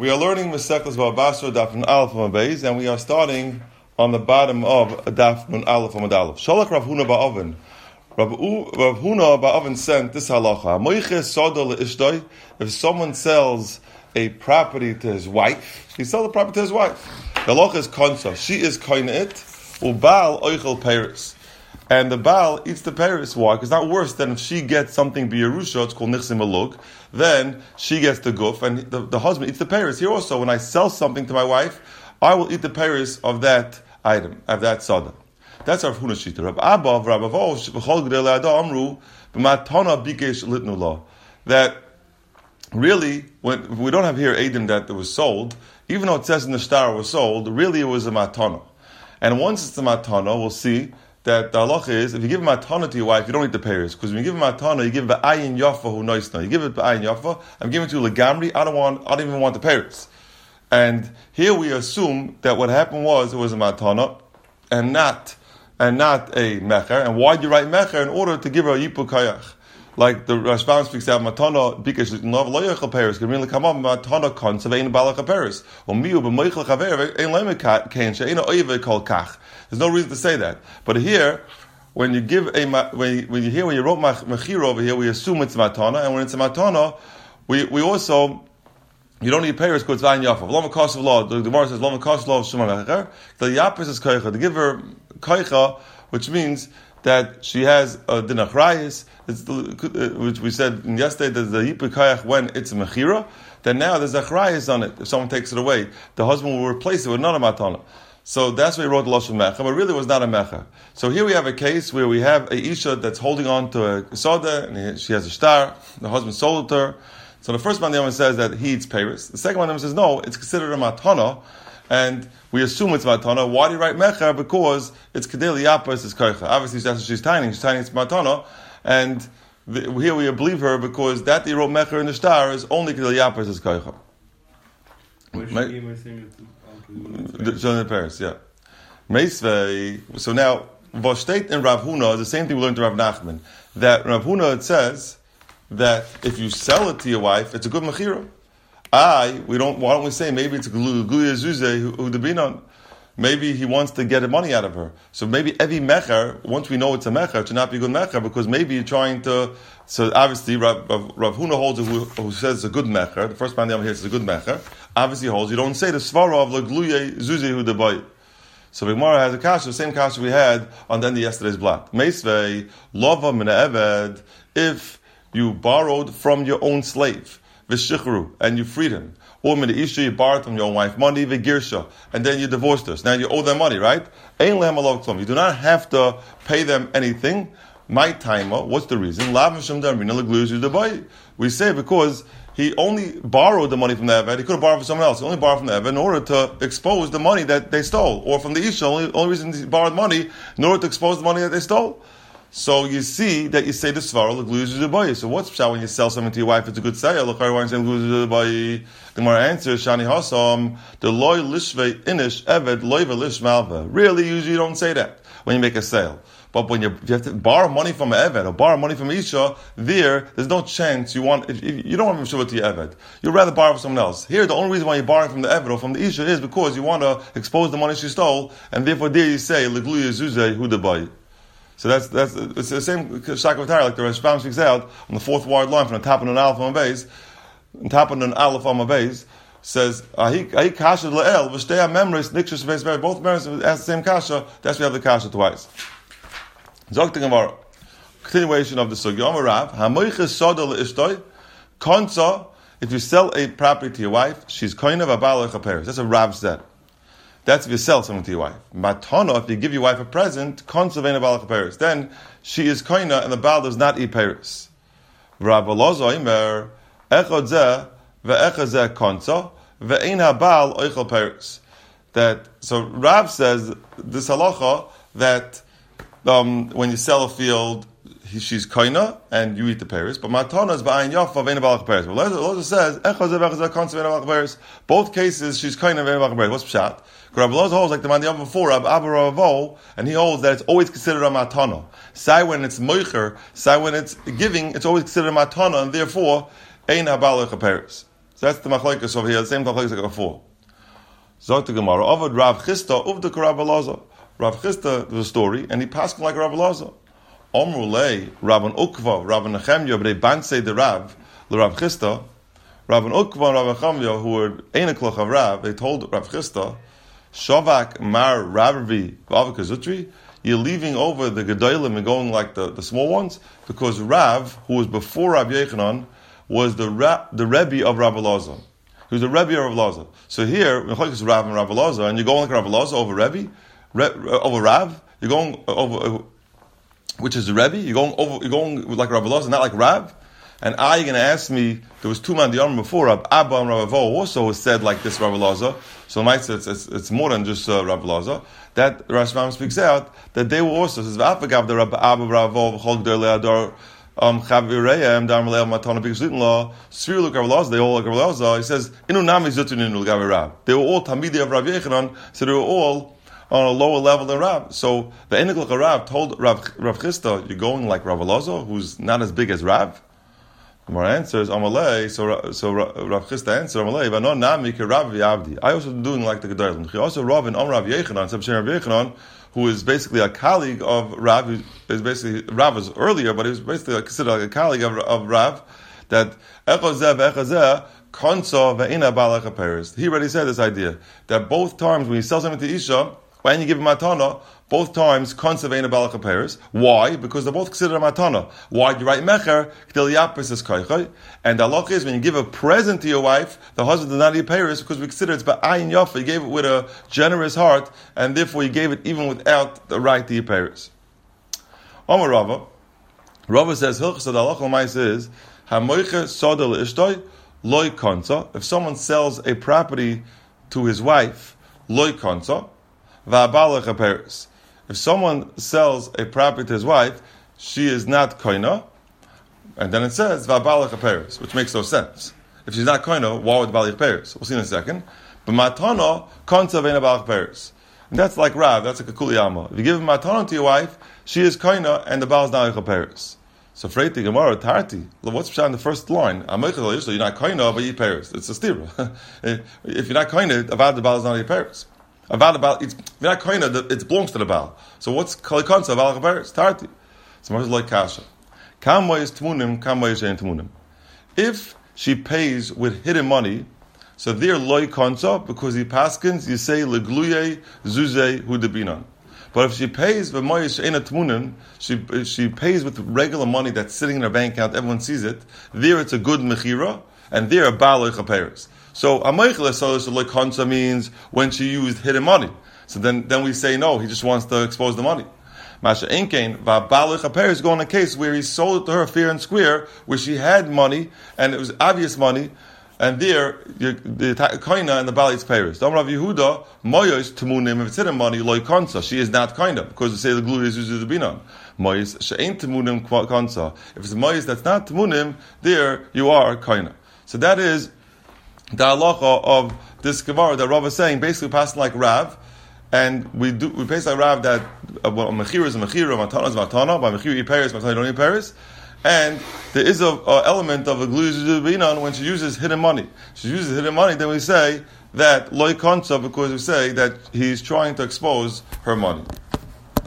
We are learning Masechtas Bava Basra Daf Nun Aleph Amud Beis, and we are starting on the bottom of Daf Nun Aleph Amud Aleph. Shalach Rav Huna Ba'oven. Rav Huna Ba'oven sent this halacha: Moiches soda le'ishtoi. If someone sells a property to his wife, he sells the property to his wife. The halacha is konsa. She is koine it. Ubal oichel peris. And the Baal eats the Paris. Why? Because it's not worse than if she gets something b'Yerusha, it's called Nichsim Alug, then she gets the guf, and the husband eats the Paris. Here also, when I sell something to my wife, I will eat the Paris of that item, of that sada. That's our Huna Shita. Rab Abba, Rab Avo, V'chol G'dei Le'ada Amru, B'matana Bikesh Litnu Lo. That really, when we don't have here Eidim that it was sold, even though it says in the star it was sold, really it was a matana. And once it's a matana, we'll see that the halacha is, if you give a matana to your wife, you don't eat the payers. Because when you give a matana, you give the ayin yafa who noisna. You give it the ayin yafa, I'm giving it to you legamri, I don't even want the payers. And here we assume that what happened was, it was a matana, and not a mecher. And why do you write mecher? In order to give her a yipu kayach. Like the Rashbam speaks out, matana bikesh lo yochel payers, can really come up, matana konsa ve'ein balach payers. Or miu b'moichel chaver, ein leime kain, she'ein oive kol kach. There's no reason to say that. But here, when you give when you wrote mechira over here, we assume it's matana, and when it's a matana, we also, you don't need payers because it's vayin yafav. Lama kosh of law, the Gemara says, Lama kosh of law of shuma mecher. The yapis is koicha, to give her koicha, which means that she has a dinachrayis, which we said yesterday, there's the yipu koyach when it's a mechira, then now there's a achrayis on it. If someone takes it away, the husband will replace it with another matana. So that's why he wrote the Lashon Mecha, but really it was not a Mecha. So here we have a case where we have a Isha that's holding on to a soda, and she has a star, the husband sold it to her. So the first one says that he eats Paris. The second one says no, it's considered a Matana, and we assume it's Matana. Why do you write Mecha? Because it's Kedei Liyapas, it's Koicha. Obviously that's what she's tiny it's Matana, and here we believe her because that he wrote Mecha in the star is only Kedei Liyapas, it's Koicha. The Paris, yeah. So now, what state in Rav Huna is the same thing we learned to Rav Nachman. That Rav Huna, it says that if you sell it to your wife, it's a good mechira. Why don't we say maybe it's a Guya Zuze who the binon? Maybe he wants to get money out of her. So maybe every mecher, once we know it's a mecher, it should not be a good mecher because maybe you're trying to. So obviously, Rav Huna holds who says it's a good mecher. The first man down here says it's a good mecher. Obviously, holds you don't say the svara of legluye zuzehu debayit. So the Gemara has a kasha, the same kasha we had on the end of yesterday's block. Meisvei lova min eved. If you borrowed from your own slave, v'shichru, and you freed him. Or min isha, you borrowed from your own wife money, v'girsha, and then you divorced us. Now you owe them money, right? Ein lehem alav klum. You do not have to pay them anything. My timer, what's the reason? We say because he only borrowed the money from the Eved. He could have borrowed from someone else. He only borrowed from the Eved in order to expose the money that they stole. Or from the Isha, only reason he borrowed money in order to expose the money that they stole. So you see that you say the Svara, so what's pshat when you sell something to your wife, it's a good sale. The Gemara answers, Shani Hasam, the loy lishve inish Eved, loyve lish malva. Really, usually you don't say that when you make a sale. But when you have to borrow money from an Eved or borrow money from Isha, there's no chance you want, if you don't want to show it to your Eved. You'd rather borrow from someone else. Here, the only reason why you're borrowing from the Eved or from the Isha is because you want to expose the money she stole, and therefore there you say, Legluya Zuzeh Hudabai. So it's the same Shakavatari, like the Rashbam speaks out on the fourth word line from the top of an Aleph on base, on top of an Aleph on base, says, Ahi Kasha La'el, V'shtei HaMemres, Nikshus V'es, both members ask the same Kasha, that's why we have the Kasha twice. Continuation of the Sugya. Rav, Hamoiches soda le'ishtoi, konsa, if you sell a property to your wife, she's koina v'abal le'chaperes. That's a Rav said. That's if you sell something to your wife. Matana, if you give your wife a present, konsa ve'en abal le'chaperes. Then she is koina and the Baal does not eat peres. Rav Alozo imer, echod zeh ve'echad zeh konsa, ve'en habal oichel peres. So Rav says, this halacha, that when you sell a field, she's koina and you eat the pears. But matana is ba'ayin yafa ve'en balach pears. But Loza says both cases she's koina ve'en balach pears. What's pshat? Rabbi Loza holds like the man the before Rabbi Abba Ravo, and he holds that it's always considered a matana. Say when it's moicher, say when it's giving, it's always considered a matana, and therefore ein habalach pears. So that's the machlokes over here, the same machlokes like before. Zot the Gemara, Avad Rav Chisda uvdek Rav Elazar. Rav Chisda, there's a story, and he passed like Rav Elazar. Omru lei, Rabban Ukva, Rabban Nechemya, but they bansei the Rav, the Rav Chisda. Rabban Ukva and Rabban Nechemya, who were Einiklach of Rav, they told Rav Chisda, Shavak Mar Ravi Vavakazutri, you're leaving over the Gedolim and going like the small ones, because Rav, who was before Rav Yechanan, was the Rebbe of Rav Elazar. He was the Rebbe of Rav Elazar. So here, it's Rav and Rav Elazar, and you're going like Rav Elazar over Rebbe, over Rav, you're going over, which is the Rebbe, you're going like Rav Elazar, not like Rav. And you're going to ask me, there was two man the Yom before, Rav Abba and Rav Avo also said like this Rav Elazar. So it might say it's more than just Rav Elazar. That Rashbam speaks out that they were also says V'afagav the Rav Abba Rav Avo Chol Gdei Le'ador Chavireim Dar Malei Matana because Law Sphere Rav Elazar they all like Rav Elazar. He says Inu Nami Zutun Inu Gavi Rav. They were all Tamidi of Rav Yechanan, so they were all on a lower level than Rav. So the Einiklach of Rav told Rav Chisda, you're going like Rav Elazar, who's not as big as Rav. Gemara answers, Amalei, so Rav Chisda answers, Amalei, V'ano nami ke Rav Yavdi. I also doing like the Gedolim. He also Rav and Rav Yechanan, Rav Yechanan, who is basically a colleague of Rav, who is basically, Rav was earlier, but he was basically considered like a colleague of Rav, that Echazeh, Konso Ve'ina Balach Peres. He already said this idea, that both times when you sell something to Isha, when you give a matana, both times konsevein balach peres. Why? Because they're both considered a matana. Why do you write mecher? K'til yapis is koichai. And the halach is when you give a present to your wife, the husband does not eat peres because we consider it's ba'ayin yafa. You gave it with a generous heart, and therefore you gave it even without the right to eat peres. Omar Rava. Rava says hilchas the halach l'mais is hamoiche sodel ishtoi loy konsa. If someone sells a property to his wife, loy konsa. If someone sells a property to his wife, she is not koina, and then it says va'balach peres, which makes no sense. If she's not koina, why would balach peres? We'll see in a second. But matana konsa ve'ena balach peres, and that's like Rav. That's like a kuliyama. If you give a matana to your wife, she is koina, and the baal is not peres. So freiti gemara tarti. What's pshat in the first line? You're not koina, but you eat peres. It's a stira. If you're not koina, avad the baal is not peres. About it's not koina, it belongs to the Baal. So what's kalikonsa about Chaveres? Tarti. So much like kasha. Kam is tmunim, kam is ein tmunim. If she pays with hidden money, so there loy konsa because he paskins, you say legluye zuze hudebinan. But if she pays with moyish ein tmunim, she pays with regular money that's sitting in her bank account, everyone sees it. There it's a good mechira, and there a Baal Chaveres. So Amaychel Solis Konsa means when she used hidden money. So then we say no, he just wants to expose the money. Masha Inkain Vabalich Aper is going a case where he sold it to her fair and square, where she had money and it was obvious money, and there the koina and the balis payers. Dom Rav Yehuda Moyos Tumunim if it's hidden money loy konsa. She is not koina because they say the glue is used to be on. Moyos she'ain Tumunim konsa. If it's moyos that's not Tumunim, there you are koina. So that is the halacha of this Gemara that Rav is saying, basically passing like Rav, and we pass like Rav that mechira is a mechira, matana is matana. By mechira you Paris, matana you don't eat Paris, and there is a element of a gluizubinan when she uses hidden money. She uses hidden money, then we say that loy konsa because we say that he's trying to expose her money.